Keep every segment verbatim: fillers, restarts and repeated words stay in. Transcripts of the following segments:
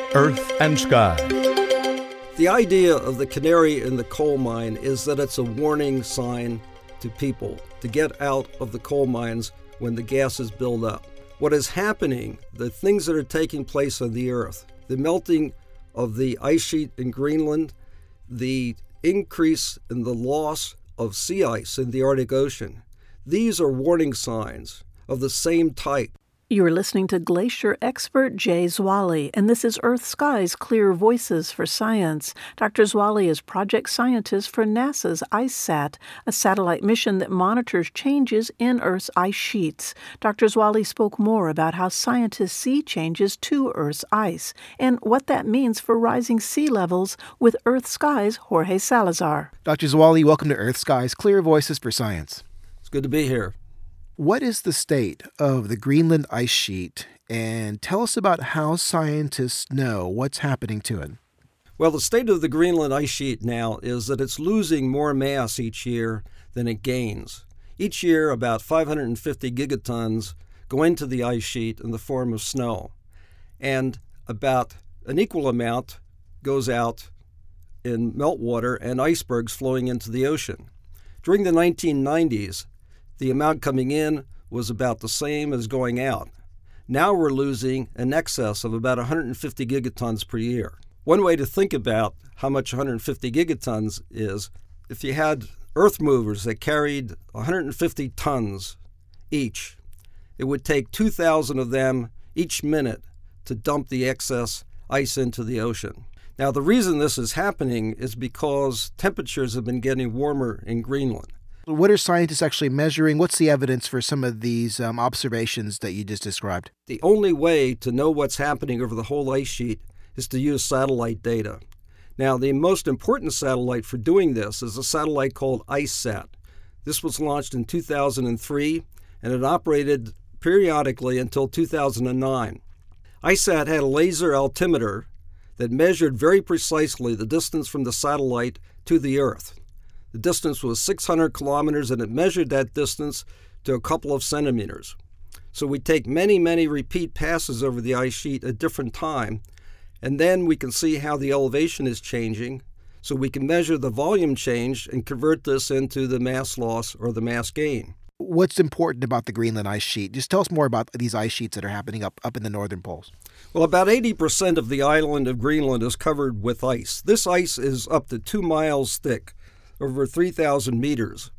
Earth and Sky. The idea of the canary in the coal mine is that it's a warning sign to people to get out of the coal mines when the gases build up. What is happening, the things that are taking place on the Earth, the melting of the ice sheet in Greenland, the increase in the loss of sea ice in the Arctic Ocean, these are warning signs of the same type. You're listening to glacier expert Jay Zwally, and this is Earth Sky's Clear Voices for Science. Doctor Zwally is project scientist for NASA's IceSat, a satellite mission that monitors changes in Earth's ice sheets. Doctor Zwally spoke more about how scientists see changes to Earth's ice and what that means for rising sea levels with Earth Sky's Jorge Salazar. Doctor Zwally, welcome to Earth Sky's Clear Voices for Science. It's good to be here. What is the state of the Greenland ice sheet, and tell us about how scientists know what's happening to it? Well, the state of the Greenland ice sheet now is that it's losing more mass each year than it gains. Each year, about five hundred fifty gigatons go into the ice sheet in the form of snow, and about an equal amount goes out in meltwater and icebergs flowing into the ocean. During the nineteen nineties, the amount coming in was about the same as going out. Now we're losing an excess of about one hundred fifty gigatons per year. One way to think about how much one hundred fifty gigatons is, if you had earth movers that carried one hundred fifty tons each, it would take two thousand of them each minute to dump the excess ice into the ocean. Now, the reason this is happening is because temperatures have been getting warmer in Greenland. What are scientists actually measuring? What's the evidence for some of these um, observations that you just described? The only way to know what's happening over the whole ice sheet is to use satellite data. Now, the most important satellite for doing this is a satellite called IceSat. This was launched in two thousand three, and it operated periodically until two thousand nine. IceSat had a laser altimeter that measured very precisely the distance from the satellite to the Earth. The distance was six hundred kilometers, and it measured that distance to a couple of centimeters. So we take many, many repeat passes over the ice sheet at different time, and then we can see how the elevation is changing, so we can measure the volume change and convert this into the mass loss or the mass gain. What's important about the Greenland ice sheet? Just tell us more about these ice sheets that are happening up, up in the northern poles. Well, about eighty percent of the island of Greenland is covered with ice. This ice is up to two miles thick, over three thousand meters,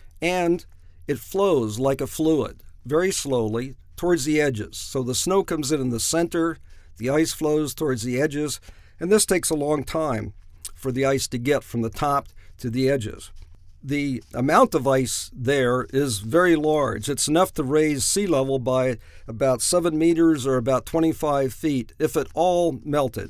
and it flows like a fluid, very slowly, towards the edges. So the snow comes in in the center, the ice flows towards the edges, and this takes a long time for the ice to get from the top to the edges. The amount of ice there is very large. It's enough to raise sea level by about seven meters or about twenty-five feet if it all melted.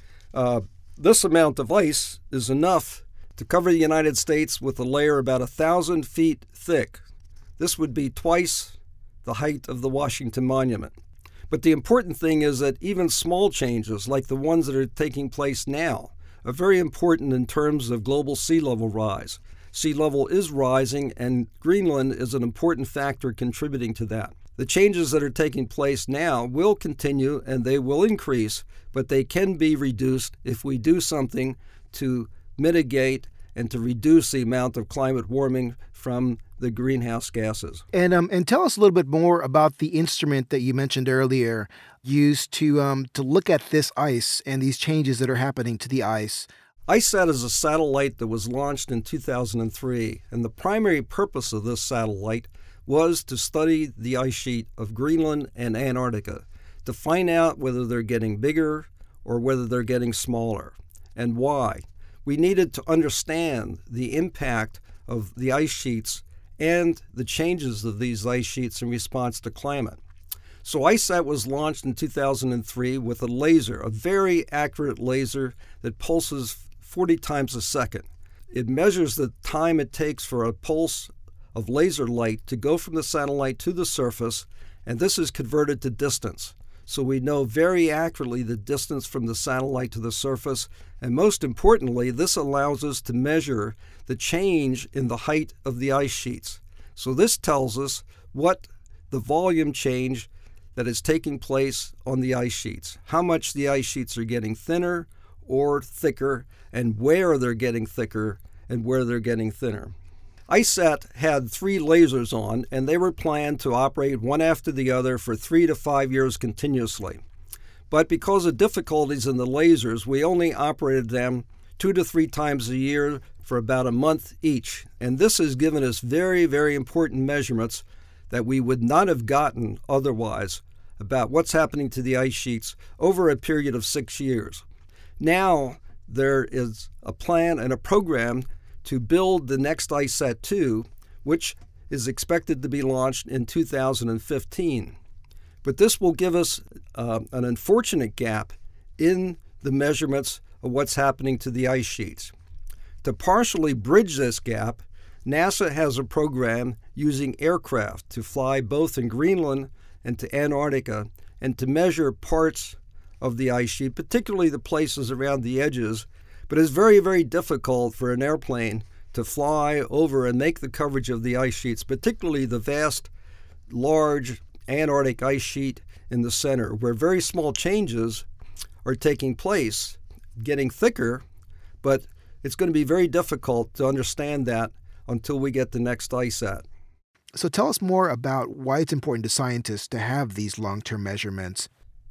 Uh, this amount of ice is enough to cover the United States with a layer about a thousand feet thick. This would be twice the height of the Washington Monument. But the important thing is that even small changes, like the ones that are taking place now, are very important in terms of global sea level rise. Sea level is rising, and Greenland is an important factor contributing to that. The changes that are taking place now will continue and they will increase, but they can be reduced if we do something to mitigate and to reduce the amount of climate warming from the greenhouse gases. And um, and tell us a little bit more about the instrument that you mentioned earlier, used to um to look at this ice and these changes that are happening to the ice. IceSat is a satellite that was launched in two thousand three, and the primary purpose of this satellite was to study the ice sheet of Greenland and Antarctica, to find out whether they're getting bigger or whether they're getting smaller, and why. We needed to understand the impact of the ice sheets and the changes of these ice sheets in response to climate. So IceSat was launched in two thousand three with a laser, a very accurate laser that pulses forty times a second. It measures the time it takes for a pulse of laser light to go from the satellite to the surface, and this is converted to distance. So we know very accurately the distance from the satellite to the surface, and most importantly, this allows us to measure the change in the height of the ice sheets. So this tells us what the volume change that is taking place on the ice sheets, how much the ice sheets are getting thinner or thicker, and where they're getting thicker and where they're getting thinner. ICESat had three lasers on, and they were planned to operate one after the other for three to five years continuously. But because of difficulties in the lasers, we only operated them two to three times a year for about a month each. And this has given us very, very important measurements that we would not have gotten otherwise about what's happening to the ice sheets over a period of six years. Now there is a plan and a program to build the next ICESat two, which is expected to be launched in two thousand fifteen. But this will give us uh, an unfortunate gap in the measurements of what's happening to the ice sheets. To partially bridge this gap, NASA has a program using aircraft to fly both in Greenland and to Antarctica and to measure parts of the ice sheet, particularly the places around the edges. But it's very, very difficult for an airplane to fly over and make the coverage of the ice sheets, particularly the vast, large Antarctic ice sheet in the center, where very small changes are taking place, getting thicker, but it's going to be very difficult to understand that until we get the next ICESat. So tell us more about why it's important to scientists to have these long-term measurements.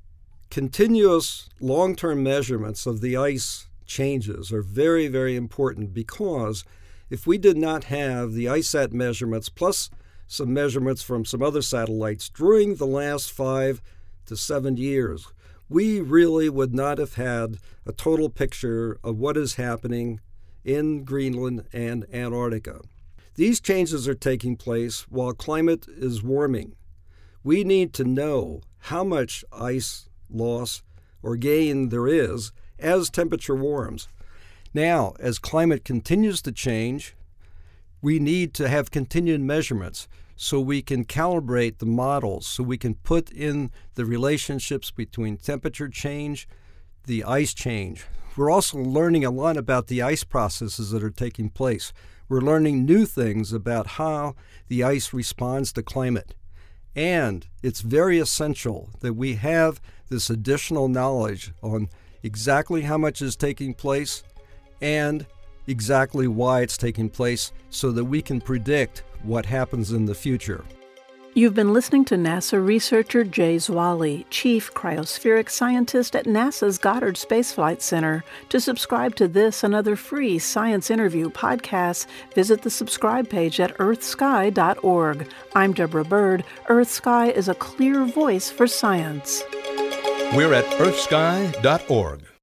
Continuous long-term measurements of the ice changes are very, very important, because if we did not have the ICESat measurements plus some measurements from some other satellites during the last five to seven years, we really would not have had a total picture of what is happening in Greenland and Antarctica. These changes are taking place while climate is warming. We need to know how much ice loss or gain there is as temperature warms. Now, as climate continues to change, we need to have continued measurements so we can calibrate the models, so we can put in the relationships between temperature change, the ice change. We're also learning a lot about the ice processes that are taking place. We're learning new things about how the ice responds to climate. And it's very essential that we have this additional knowledge on exactly how much is taking place and exactly why it's taking place so that we can predict what happens in the future. You've been listening to NASA researcher Jay Zwally, Chief Cryospheric Scientist at NASA's Goddard Space Flight Center. To subscribe to this and other free science interview podcasts, visit the subscribe page at earth sky dot org. I'm Deborah Bird. EarthSky is a clear voice for science. We're at earth sky dot org.